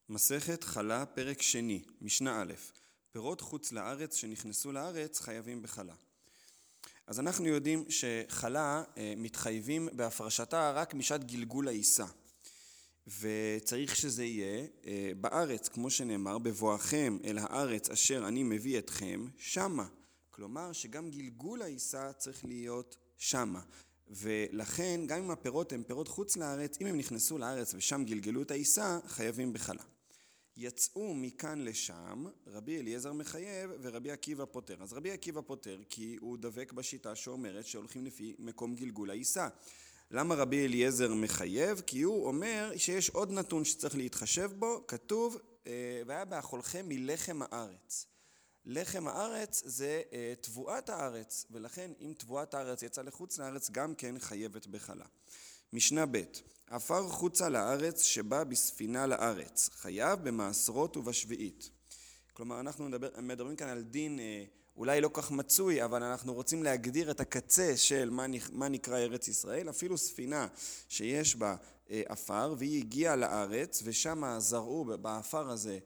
מסכת חלה, פרק שני, משנה א', פירות חוץ לארץ שנכנסו לארץ חייבים בחלה. אז אנחנו יודעים שחלה מתחייבים בהפרשתה רק משעת גלגול העיסה. וצריך שזה יהיה בארץ, כמו שנאמר, בבואכם אל הארץ אשר אני מביא אתכם, שמה. כלומר שגם גלגול העיסה צריך להיות שמה. ולכן גם אם הפירות הם פירות חוץ לארץ, אם הם נכנסו לארץ ושם גלגלו את העיסה, חייבים בחלה. יצאו מכאן לשם, רבי אליעזר מחייב ורבי עקיבא פוטר. אז רבי עקיבא פוטר כי הוא דבק בשיטה שאומרת שהולכים לפי מקום גלגול העיסה. למה רבי אליעזר מחייב? כי הוא אומר שיש עוד נתון שצריך להתחשב בו, כתוב, והיה באכולכם מלחם הארץ. לחם הארץ זה תבואת הארץ, ולכן אם תבואת הארץ יצא לחוץ לארץ גם כן חייבת בחלה. משנה ב' עפר חוצה לארץ שבא בספינה לארץ, חייב במעשרות ובשביעית. כלומר אנחנו מדברים כאן על דין אולי לא כך מצוי, אבל אנחנו רוצים להגדיר את הקצה של מה נקרא ארץ ישראל. אפילו ספינה שיש בה עפר והיא הגיעה לארץ ושם זרעו באפר הזה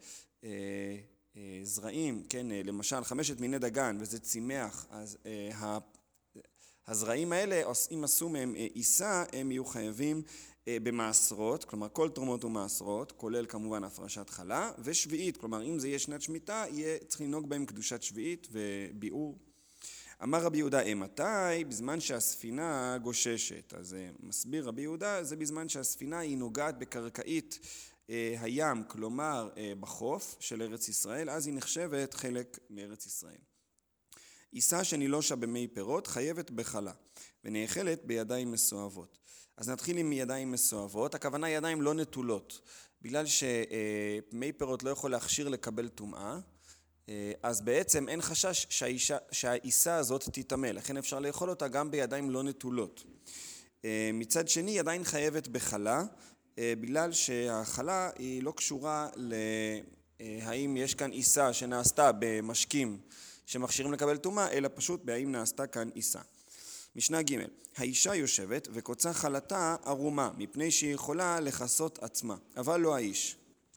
זרעים, כן, למשל 5 מיני דגן וזה צימח, אז הזרעים האלה, אם עשו מהם עיסה, הם יהיו חייבים במעשרות, כלומר כל תרומות ומעשרות, כולל כמובן הפרשת חלה, ושביעית, כלומר אם זה יהיה שנת שמיטה, צריך לנהוג בהם קדושת שביעית וביאור. אמר רבי יהודה, מתי? בזמן שהספינה גוששת. אז מסביר רבי יהודה, זה בזמן שהספינה היא נוגעת בקרקעית הים, כלומר בחוף של ארץ ישראל, אז היא נחשבת חלק מארץ ישראל. עיסה שנילושה במי פירות חייבת בחלה ונאכלת בידיים מסואבות. אז נתחיל עם ידיים מסואבות, הכוונה ידיים לא נטולות, בגלל שמי פירות לא יכול להכשיר לקבל טומאה, אז בעצם אין חשש שהעיסה הזאת תיטמא, לכן אפשר לאכול אותה גם בידיים לא נטולות. מצד שני עדיין חייבת בחלה, בגלל שהחלה היא לא קשורה להאם יש כאן עיסה שנעשתה במשקים שמכשירים לקבל טומאה, אלא פשוט בהאם נעשתה כאן עיסה. משנה ג' האישה יושבת וקוצה חלתה ערומה, מפני שהיא יכולה לכסות עצמה, אבל לא האיש.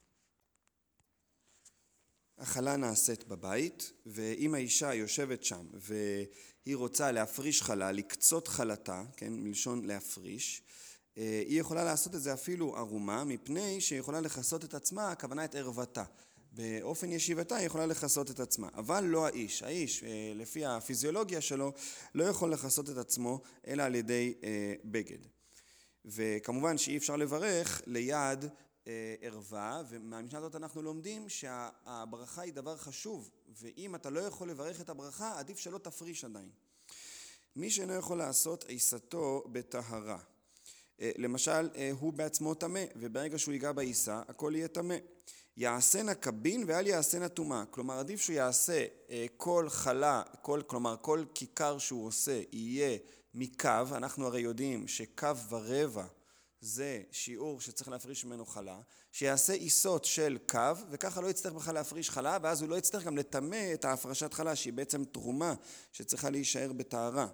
החלה נעשית בבית, ואם האישה יושבת שם והיא רוצה להפריש חלה, לקצות חלתה, כן, מלשון להפריש, היא יכולה לעשות את זה אפילו ערומה, מפני שהיא יכולה לכסות את עצמה, הכוונה את ערוותה. באופן ישיבתה היא יכולה לכסות את עצמה, אבל לא האיש. האיש, לפי הפיזיולוגיה שלו, לא יכול לכסות את עצמו, אלא על ידי בגד. וכמובן שאי אפשר לברך ליד ערווה, ומהמשנה הזאת אנחנו לומדים שהברכה היא דבר חשוב, ואם אתה לא יכול לברך את הברכה, עדיף שלא תפריש עדיין. מי שאינו יכול לעשות עיסתו בטהרה. למשל, הוא בעצמו טמא, וברגע שהוא ייגע בעיסה, הכל יהיה טמא. יעשנה קבין ואל יעשנה טומאה. כלומר, עדיף שהוא יעשה כל חלה, כלומר, כל כיכר שהוא עושה יהיה מקו. אנחנו הרי יודעים שקו ורבע זה שיעור שצריך להפריש ממנו חלה. שיעשה עיסות של קו, וככה לא יצטרך בכלל להפריש חלה, ואז הוא לא יצטרך גם לטמא את ההפרשת חלה, שהיא בעצם תרומה שצריכה להישאר בטהרה.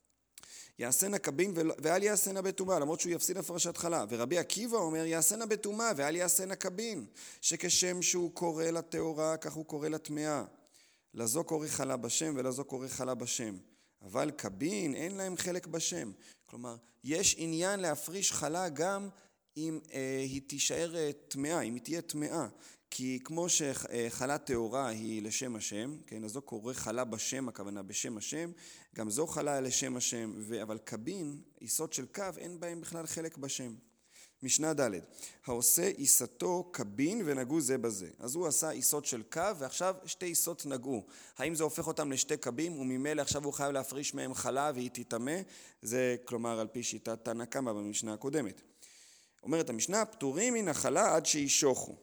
יעשנה קבין ואל יעשנה בטומאה, למרות שהוא יפסיד הפרשת חלה. ורבי עקיבא אומר, יעשנה בטומאה ואל יעשנה קבין, שכשם שהוא קורא לטהורה, כך הוא קורא לטמאה. לזו קורא חלה בשם ולזו קורא חלה בשם. אבל קבין אין להם חלק בשם. כלומר, יש עניין להפריש חלה גם אם היא תישאר טמאה, אם היא תהיה טמאה. כי כמו שחלה טהורה היא לשם השם, כן, אז זו קורא חלה בשם, הכוונה בשם השם, גם זו חלה לשם השם, אבל קבין, עיסות של קו, אין בהם בכלל חלק בשם. משנה ד' העושה עיסתו קבין ונגעו זה בזה. אז הוא עשה עיסות של קו, ועכשיו 2 עיסות נגעו. האם זה הופך אותם ל2 קבים, וממילא עכשיו הוא חייב להפריש מהם חלה והיא תיטמא? זה כלומר על פי שיטת תנא קמא במשנה הקודמת. אומרת המשנה, פטורים מן החלה עד שישוחו.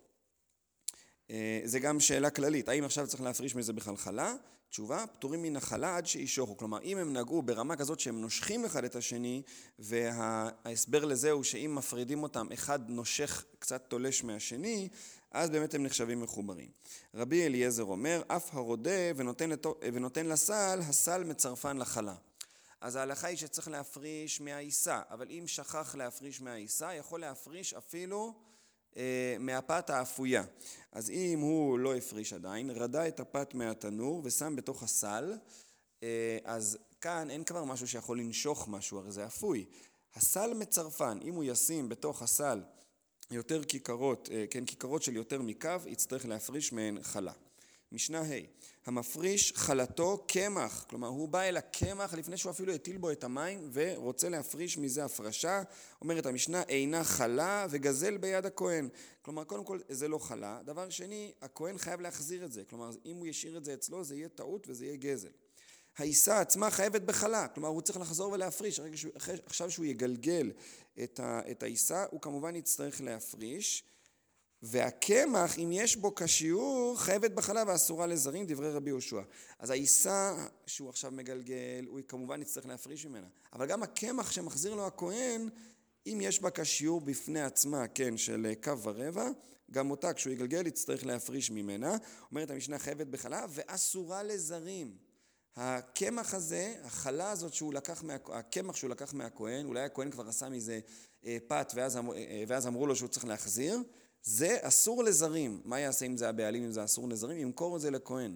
זה גם שאלה כללית, האם עכשיו צריך להפריש מזה בכלל חלה? תשובה, פטורים מן החלה עד שישוחו. כלומר, אם הם נגעו ברמה כזאת שהם נושכים אחד את השני, וההסבר לזה הוא שאם מפרידים אותם, אחד נושך קצת תולש מהשני, אז באמת הם נחשבים מחוברים. רבי אליעזר אומר, אף הרודה ונותן לסל, הסל מצרפן לחלה. אז ההלכה היא שצריך להפריש מהעיסה, אבל אם שכח להפריש מהעיסה, יכול להפריש אפילו מהפת האפויה. אז אם הוא לא הפריש עדיין, רדה את הפת מהתנור ושם בתוך הסל, אז כאן אין כבר משהו שיכול לנשוך משהו, הרי זה אפוי. הסל מצרפן, אם הוא ישים בתוך הסל יותר כיכרות, כן, כיכרות של יותר מקו, יצטרך להפריש מהן חלה. משנה ה' המפריש חלתו קמח, כלומר הוא בא אל הקמח לפני שהוא אפילו הטיל בו את המים ורוצה להפריש מזה הפרשה. אומרת המשנה אינה חלה וגזל ביד הכהן, כלומר קודם כל זה לא חלה. דבר שני, הכהן חייב להחזיר את זה, כלומר אם הוא ישאיר את זה אצלו זה יהיה טעות וזה יהיה גזל. העיסה עצמה חייבת בחלה, כלומר הוא צריך לחזור ולהפריש, עכשיו שהוא יגלגל את העיסה הוא כמובן יצטרך להפריש. והקמח, אם יש בו כשיעור, חייבת בחלה ואסורה לזרים, דברי רבי יהושע. אז העיסה שהוא עכשיו מגלגל, הוא כמובן יצטרך להפריש ממנה. אבל גם הקמח שמחזיר לו הכהן, אם יש בה כשיעור בפני עצמה, כן, של קו ורבע, גם אותה כשהוא יגלגל יצטרך להפריש ממנה. אומרת המשנה חייבת בחלה ואסורה לזרים. הקמח הזה, החלה הזאת הקמח שהוא לקח מהכהן, אולי הכהן כבר עשה מזה פת ואז אמרו לו שהוא צריך להחזיר, זה אסור לזרים. מה יעשה אם זה הבעלים, אם זה אסור לזרים? ימכור את זה לכהן.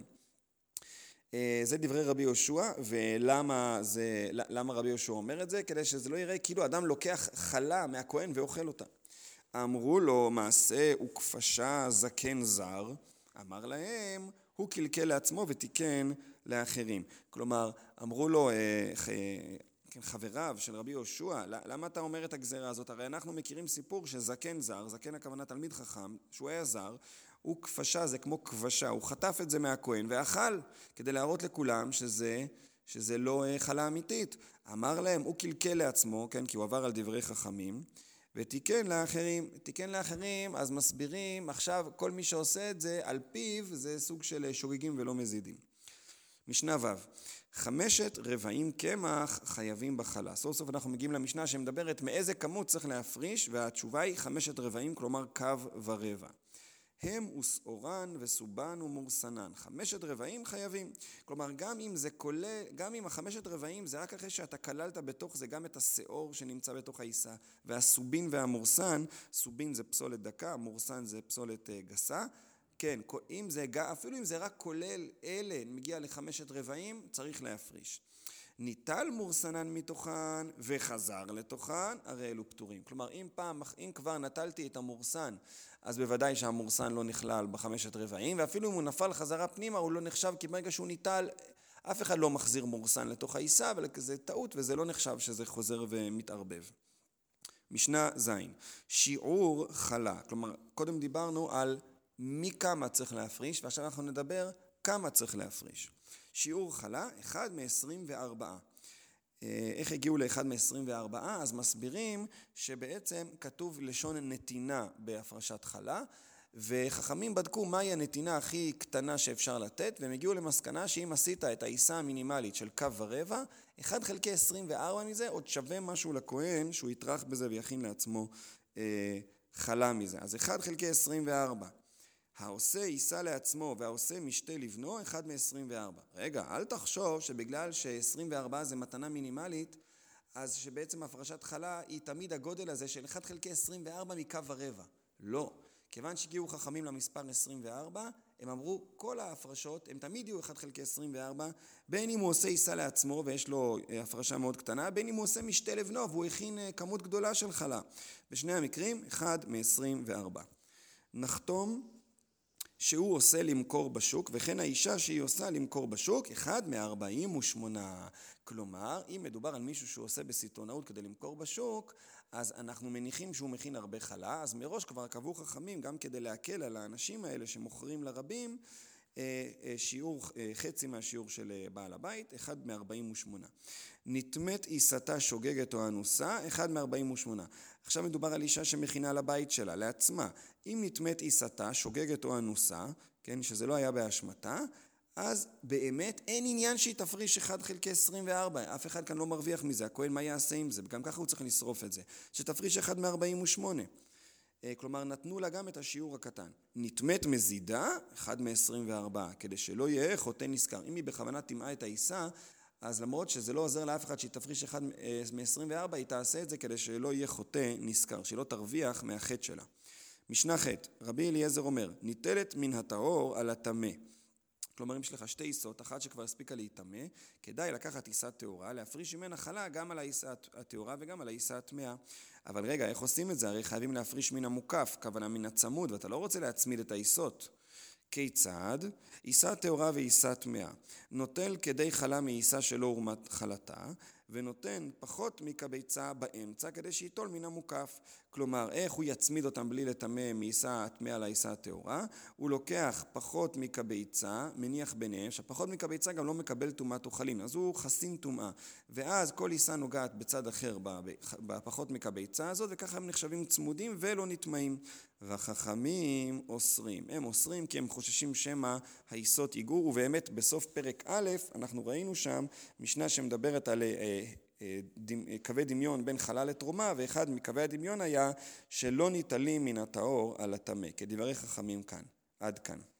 זה דברי רבי יהושע, ולמה רבי יהושע אומר את זה? כדי שזה לא יראה כאילו אדם לוקח חלה מהכהן ואוכל אותה. אמרו לו מעשה וכפשה זקן זר, אמר להם הוא קלקל לעצמו ותיקן לאחרים. כלומר אמרו לו חבריו של רבי יהושע, למה אתה אומר את הגזרה הזאת? הרי אנחנו מכירים סיפור שזקן זר, זקן הכוונה תלמיד חכם, שהוא היה זר, הוא כפשה, זה כמו כבשה, הוא חטף את זה מהכהן ואכל, כדי להראות לכולם שזה לא חלה אמיתית. אמר להם, הוא קלקל לעצמו, כן, כי הוא עבר על דברי חכמים, ותיקן לאחרים. תיקן לאחרים, אז מסבירים, עכשיו כל מי שעושה את זה על פיו, זה סוג של שוגגים ולא מזידים. משנה ו' 5 רבעים קמח חייבים בחלה. סוף סוף אנחנו מגיעים למשנה שמדברת מאיזה כמות צריך להפריש, והתשובה היא 5 רבעים, כלומר קו ורבע. הם וסעורן וסובן ומורסנן. 5 רבעים חייבים. כלומר גם אם 5 רבעים זה רק אחרי שאתה כללת בתוך זה גם את השעור שנמצא בתוך העיסה, והסובין והמורסן, סובין זה פסולת דקה, מורסן זה פסולת גסה. כן, אפילו אם זה רק כולל אלה, מגיע ל5 רבעים, צריך להפריש. ניטל מורסנן מתוכן וחזר לתוכן, הרי אלו פטורים. כלומר, אם כבר נטלתי את המורסן, אז בוודאי שהמורסן לא נכלל ב5 רבעים, ואפילו אם הוא נפל חזרה פנימה, הוא לא נחשב, כי ברגע שהוא ניטל, אף אחד לא מחזיר מורסן לתוך העיסה, אבל זה טעות וזה לא נחשב שזה חוזר ומתערבב. משנה ז' שיעור חלה. כלומר, קודם דיברנו על מכמה צריך להפריש, ועכשיו אנחנו נדבר כמה צריך להפריש. שיעור חלה, 1 מ-24. איך הגיעו ל-1 מ-24? אז מסבירים שבעצם כתוב לשון נתינה בהפרשת חלה, וחכמים בדקו מהי הנתינה הכי קטנה שאפשר לתת, והם הגיעו למסקנה שאם עשית את העיסה המינימלית של קו ורבע, 1 חלקי 24 מזה עוד שווה משהו לכהן שהוא יטרח בזה ויכין לעצמו חלה מזה. אז 1 חלקי 24. העושה עיסה לעצמו והעושה משתה לבנו 1 מ-24. רגע, אל תחשוב שבגלל ש-24 זה מתנה מינימלית, אז שבעצם הפרשת חלה היא תמיד הגודל הזה של 1 חלקי 24 מקו ורבע. לא. כיוון שהגיעו חכמים למספר 24, הם אמרו כל ההפרשות הם תמיד יהיו 1 חלקי 24, בין אם הוא עושה עיסה לעצמו ויש לו הפרשה מאוד קטנה, בין אם הוא עושה משתה לבנו והוא הכין כמות גדולה של חלה. בשני המקרים 1 מ-24. נחתום שהוא עושה למכור בשוק, וכן האישה שהיא עושה למכור בשוק, 1 מ-48. כלומר, אם מדובר על מישהו שהוא עושה בסיטונאות כדי למכור בשוק, אז אנחנו מניחים שהוא מכין הרבה חלה, אז מראש כבר קבעו חכמים, גם כדי להקל על האנשים האלה שמוכרים לרבים, חצי מהשיעור של בעל הבית, 1 מ-48. נטמאת עיסתה שוגגת או אנוסה, 1 מ-48. עכשיו מדובר על אישה שמכינה לבית שלה, לעצמה. אם נטמאת עיסתה שוגגת או אנוסה, כן, שזה לא היה באשמתה, אז באמת אין עניין שהיא תפריש 1 חלקי 24. אף אחד כאן לא מרוויח מזה. הכהן מה יעשה עם זה? וגם ככה הוא צריך לשרוף את זה. שתפריש 1 מ-48. כלומר, נתנו לה גם את השיעור הקטן. נטמאת מזידה, 1 מ-24, כדי שלא יהיה חוטא נזכר. אם היא בכוונה תמעה את העיסה, אז למרות שזה לא עוזר לאף אחד שהיא תפריש 1 מ-24, היא תעשה את זה כדי שלא יהיה חוטא נזכר, שלא תרוויח מהחטא שלה. משנה ח' רבי אליעזר אומר, ניטלת מן הטהור על הטמא. כלומר, אם יש לך שתי עיסות, אחת שכבר הספיקה להיטמא, כדאי לקחת עיסה טהורה, להפריש ממנה חלה גם על העיסה הטהורה וגם על העיסה הטמאה. אבל רגע, איך עושים את זה? הרי חייבים להפריש מן המוקף, כוונה מן הצמוד, ואתה לא רוצה להצמיד את העיסות. כיצד? עיסה טהורה ועיסה טמאה. נוטל כדי חלה מעיסה שלא הורמת חלתה, ונותן פחות מקביצה באמצע כדי שיטול מן המוקף. כלומר, איך הוא יצמיד אותם בלי לטמא מעיסה הטמאה לעיסה הטהורה? הוא לוקח פחות מקביצה, מניח ביניהם, שפחות מקביצה גם לא מקבל טומאת אוכלים, אז הוא חסין טומאה. ואז כל עיסה נוגעת בצד אחר בפחות מקביצה הזאת, וככה הם נחשבים צמודים ולא נטמאים. והחכמים אוסרים. הם אוסרים כי הם חוששים שמא העיסות ייגעו, ובאמת בסוף פרק א' אנחנו ראינו שם משנה שמדברת על קווי דמיון בין חלה לתרומה, ואחד מקווי הדמיון היה שלא ניטלים מן הטהור על הטמא, כדברי חכמים כאן. עד כאן.